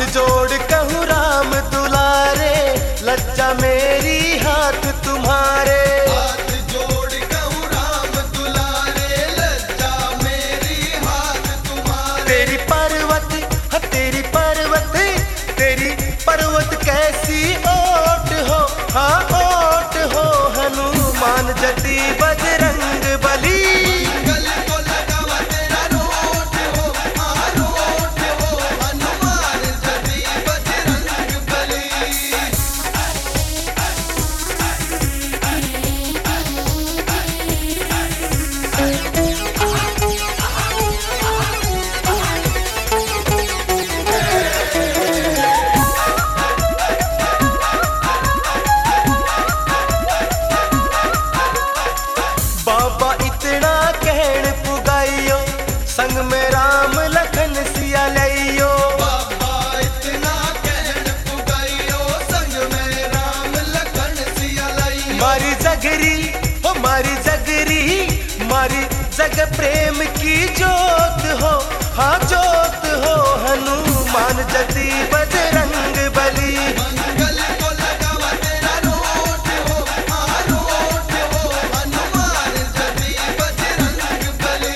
जोड़ कहूँ राम दुलारे, लज्जा मेरी हाथ तुम्हारे। हाथ जोड़ कहूँ राम दुलारे, लज्जा मेरी हाथ तुम्हारे। तेरी पर्वत कैसी ओट हो, हाँ ओट हो, हनुमान जति बजरंग बली। मंगल को लगावा तेरा रोट हो, हाँ रोट हो, हनुमान जति बजरंग बली। बाबा इतना कहण पुगाइयो, संग में राम लखन सिया लइयो। बाबा इतना कहन पुगाइयो, संग में राम लखन सिया लइयो। मारी जगरी हो, मारी जगरी, मारी जग प्रेम की जोत हो, हाँ जोत हो, हनुमान जति बजरंग बली। मंगल को लगावा तेरा रोट हो, हाँ रोट हो, हनुमान जति बजरंग बली।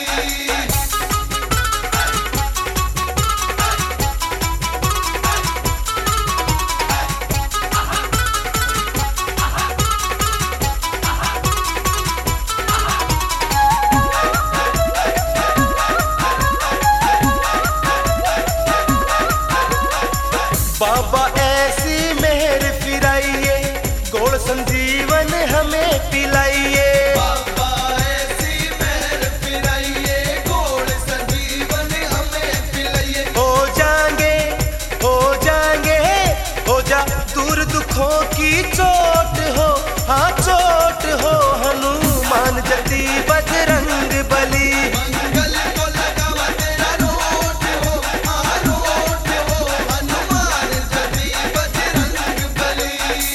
बाबा ऐसी मेहर फिराइए, गोड़ संजीवन हमें पिलाइए। बाबा ऐसी मेहर फिराइए, गोड़ संजीवन हमें पिलाइए। हो जाएंगे, हो जाएंगे, हो जा दूर दुखों की चोट हो, हाँ चोट हो, हनुमान जति बजरंग बली। मंगल को लगावा तेरा रोट हो, हाँ रोट हो, हनुमान जति बजरंग बली।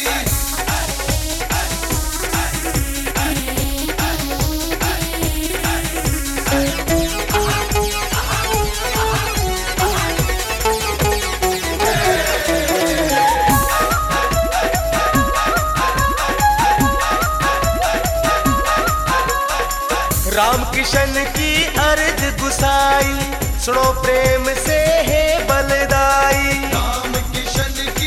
राम किशन की अर्ज गुसाई, सुनो प्रेम से है बलदाई। राम किशन